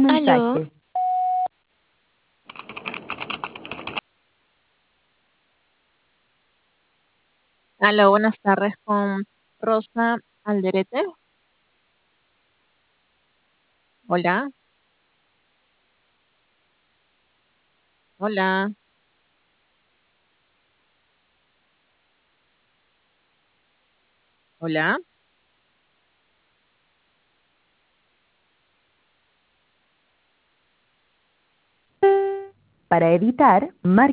Aló, mensaje. Aló, buenas tardes con Rosa Alderete. Hola, hola, hola. Para editar, marque